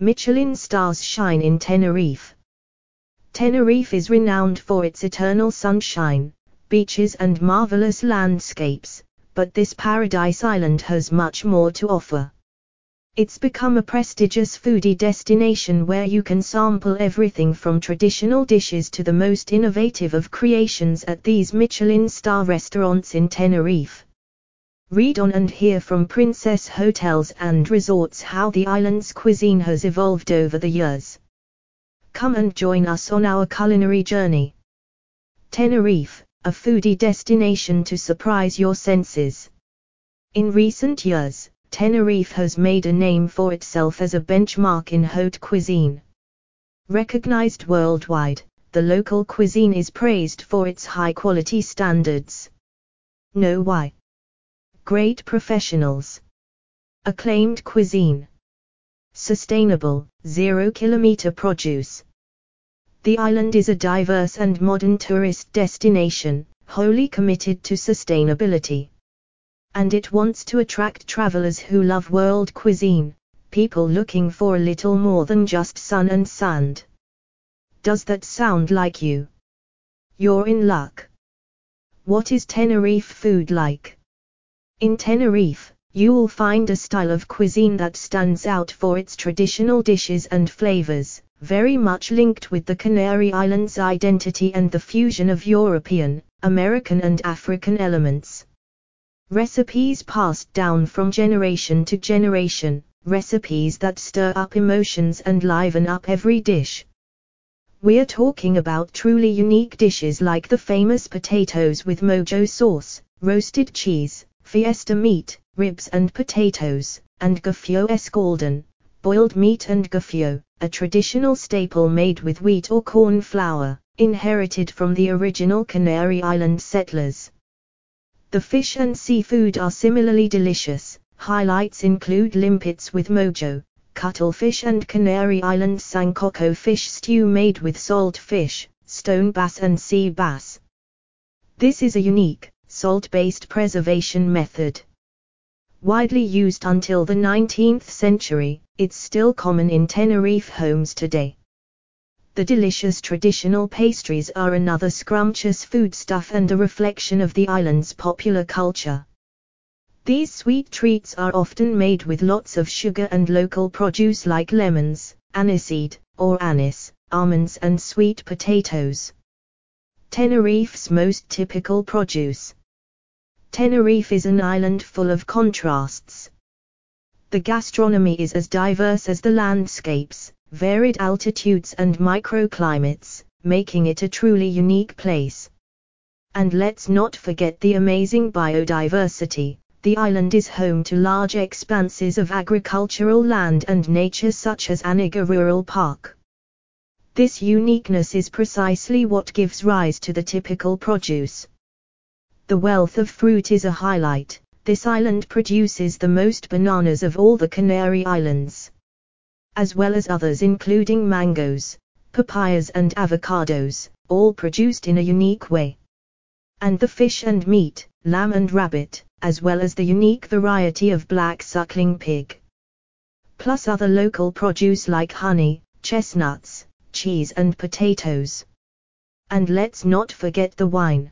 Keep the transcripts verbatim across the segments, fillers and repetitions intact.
Michelin stars shine in Tenerife. Tenerife is renowned for its eternal sunshine, beaches and marvelous landscapes, but this paradise island has much more to offer. It's become a prestigious foodie destination where you can sample everything from traditional dishes to the most innovative of creations at these Michelin star restaurants in Tenerife. Read on and hear from Princess Hotels and Resorts how the island's cuisine has evolved over the years. Come and join us on our culinary journey. Tenerife, a foodie destination to surprise your senses. In recent years, Tenerife has made a name for itself as a benchmark in haute cuisine. Recognized worldwide, the local cuisine is praised for its high-quality standards. Know why? Great professionals. Acclaimed cuisine. Sustainable, zero-kilometer produce. The island is a diverse and modern tourist destination, wholly committed to sustainability. And it wants to attract travelers who love world cuisine, people looking for a little more than just sun and sand. Does that sound like you? You're in luck. What is Tenerife food like? In Tenerife, you'll find a style of cuisine that stands out for its traditional dishes and flavors, very much linked with the Canary Islands' identity and the fusion of European, American and African elements. Recipes passed down from generation to generation, recipes that stir up emotions and liven up every dish. We're talking about truly unique dishes like the famous potatoes with mojo sauce, roasted cheese, fiesta meat, ribs and potatoes, and gofio escalden, boiled meat and gofio, a traditional staple made with wheat or corn flour, inherited from the original Canary Island settlers. The fish and seafood are similarly delicious. Highlights include limpets with mojo, cuttlefish and Canary Island sancocho fish stew made with salt fish, stone bass and sea bass. This is a unique, salt-based preservation method. Widely used until the nineteenth century, it's still common in Tenerife homes today. The delicious traditional pastries are another scrumptious foodstuff and a reflection of the island's popular culture. These sweet treats are often made with lots of sugar and local produce like lemons, aniseed, or anise, almonds and sweet potatoes. Tenerife's most typical produce. Tenerife is an island full of contrasts. The gastronomy is as diverse as the landscapes, varied altitudes and microclimates, making it a truly unique place. And let's not forget the amazing biodiversity. The island is home to large expanses of agricultural land and nature such as Aniga Rural Park. This uniqueness is precisely what gives rise to the typical produce. The wealth of fruit is a highlight. This island produces the most bananas of all the Canary Islands, as well as others including mangoes, papayas and avocados, all produced in a unique way. And the fish and meat, lamb and rabbit, as well as the unique variety of black suckling pig. Plus other local produce like honey, chestnuts, cheese and potatoes. And let's not forget the wine.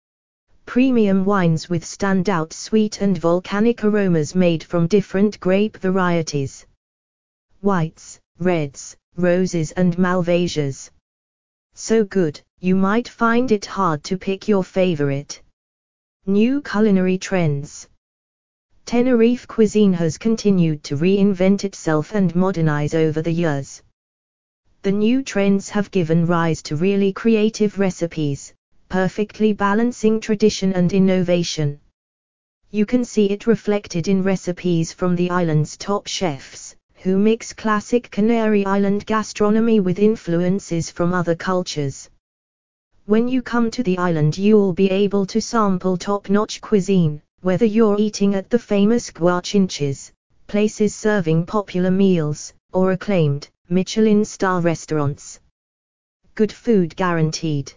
Premium wines with standout sweet and volcanic aromas made from different grape varieties. Whites, reds, roses and malvasias. So good, you might find it hard to pick your favorite. New culinary trends. Tenerife cuisine has continued to reinvent itself and modernize over the years. The new trends have given rise to really creative recipes, perfectly balancing tradition and innovation. You can see it reflected in recipes from the island's top chefs, who mix classic Canary Island gastronomy with influences from other cultures. When you come to the island you'll be able to sample top-notch cuisine, whether you're eating at the famous Guachinches, places serving popular meals, or acclaimed, Michelin star restaurants. Good food guaranteed.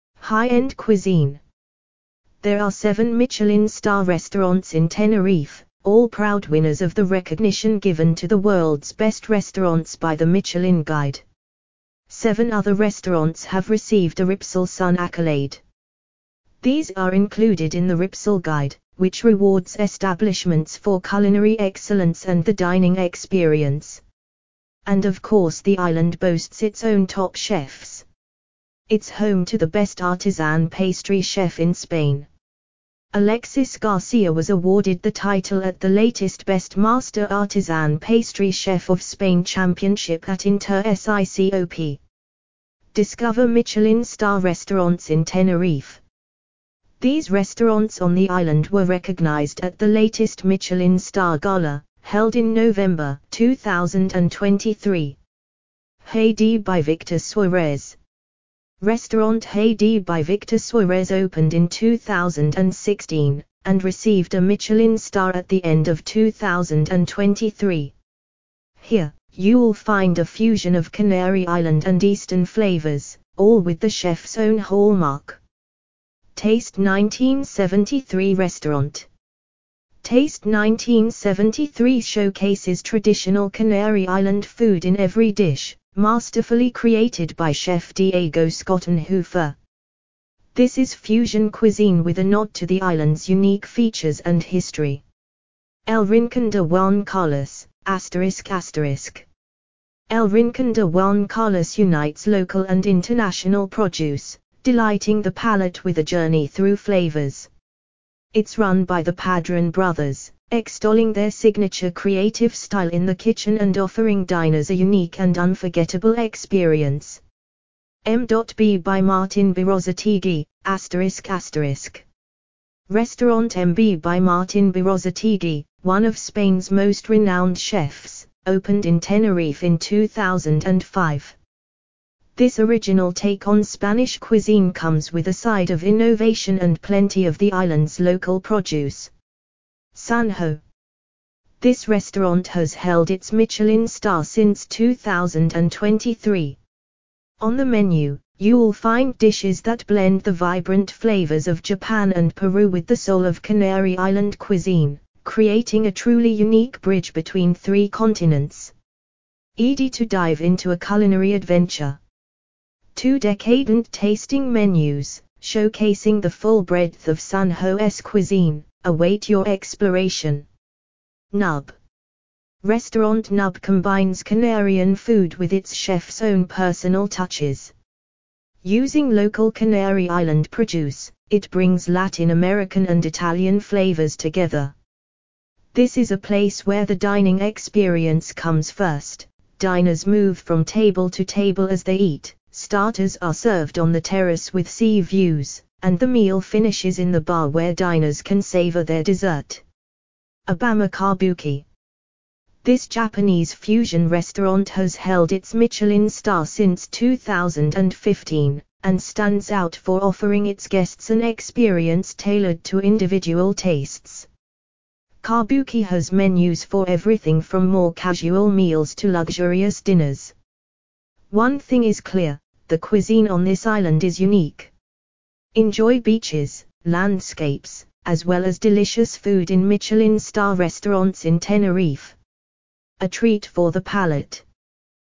High-end cuisine. There are seven Michelin star restaurants in Tenerife, all proud winners of the recognition given to the world's best restaurants by the Michelin Guide. Seven other restaurants have received a Ripsol Sun accolade. These are included in the Ripsol Guide, which rewards establishments for culinary excellence and the dining experience. And of course the island boasts its own top chefs. It's home to the best artisan pastry chef in Spain. Alexis Garcia was awarded the title at the latest Best Master Artisan Pastry Chef of Spain Championship at InterSICOP. Discover Michelin star restaurants in Tenerife. These restaurants on the island were recognized at the latest Michelin Star Gala, held in November two thousand twenty-three. Haydée by Victor Suarez. Restaurant Haydée by Victor Suarez opened in two thousand sixteen, and received a Michelin star at the end of two thousand twenty-three. Here, you'll find a fusion of Canary Island and Eastern flavors, all with the chef's own hallmark. Taste nineteen seventy-three Restaurant. Taste nineteen seventy-three showcases traditional Canary Island food in every dish, masterfully created by Chef Diego Schottenhofer. This is fusion cuisine with a nod to the island's unique features and history. El Rincón de Juan Carlos, asterisk asterisk. El Rincón de Juan Carlos unites local and international produce, delighting the palate with a journey through flavors. It's run by the Padron brothers, extolling their signature creative style in the kitchen and offering diners a unique and unforgettable experience. M B by Martin Berazategui, asterisk asterisk. Restaurant M B by Martin Berazategui, one of Spain's most renowned chefs, opened in Tenerife in two thousand five. This original take on Spanish cuisine comes with a side of innovation and plenty of the island's local produce. Sanjo. This restaurant has held its Michelin star since two thousand twenty-three. On the menu, you'll find dishes that blend the vibrant flavors of Japan and Peru with the soul of Canary Island cuisine, creating a truly unique bridge between three continents. Easy to dive into a culinary adventure. Two decadent tasting menus, showcasing the full breadth of Sanjo's cuisine, await your exploration. Nub. Restaurant Nub combines Canarian food with its chef's own personal touches. Using local Canary Island produce, it brings Latin American and Italian flavors together. This is a place where the dining experience comes first. Diners move from table to table as they eat. Starters are served on the terrace with sea views, and the meal finishes in the bar where diners can savor their dessert. Abama Kabuki. This Japanese fusion restaurant has held its Michelin star since two thousand fifteen, and stands out for offering its guests an experience tailored to individual tastes. Kabuki has menus for everything from more casual meals to luxurious dinners. One thing is clear, the cuisine on this island is unique. Enjoy beaches, landscapes, as well as delicious food in Michelin star restaurants in Tenerife. A treat for the palate.